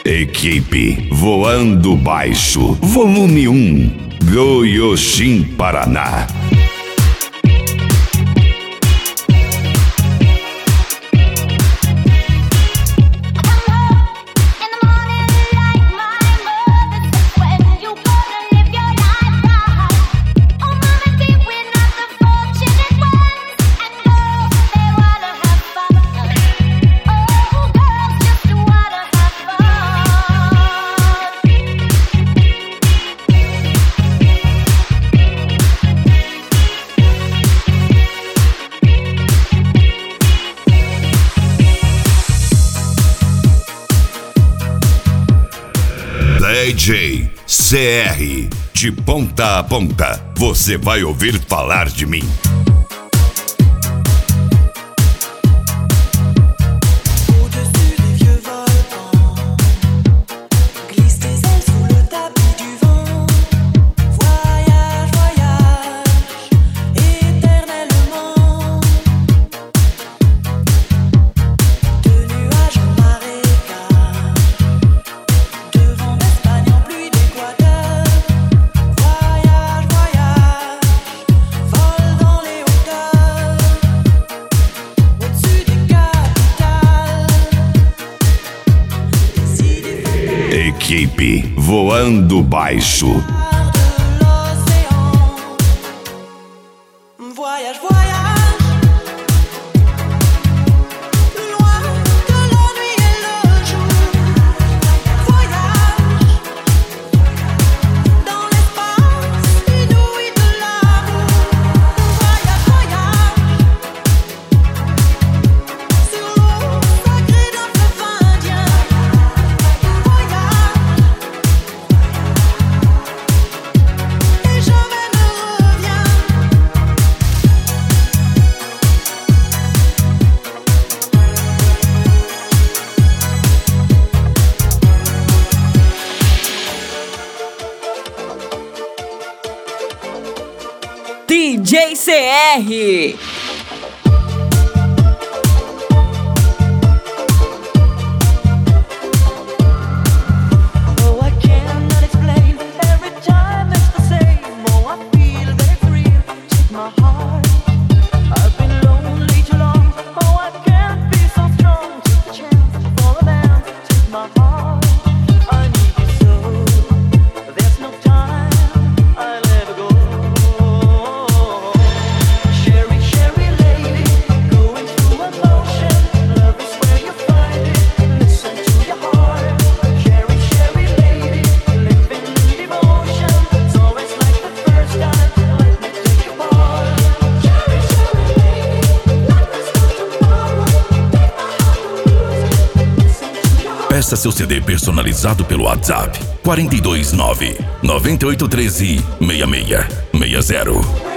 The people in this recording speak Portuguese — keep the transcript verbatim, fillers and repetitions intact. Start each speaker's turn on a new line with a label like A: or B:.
A: Equipe Voando Baixo, volume um, Goiôxim, Paraná. D J C R, de ponta a ponta, você vai ouvir falar de mim. Equipe Voando Baixo.
B: Voyage, voyage. D J C R.
C: Peça seu C D personalizado pelo WhatsApp quatro dois nove, nove oito um três, seis seis seis zero.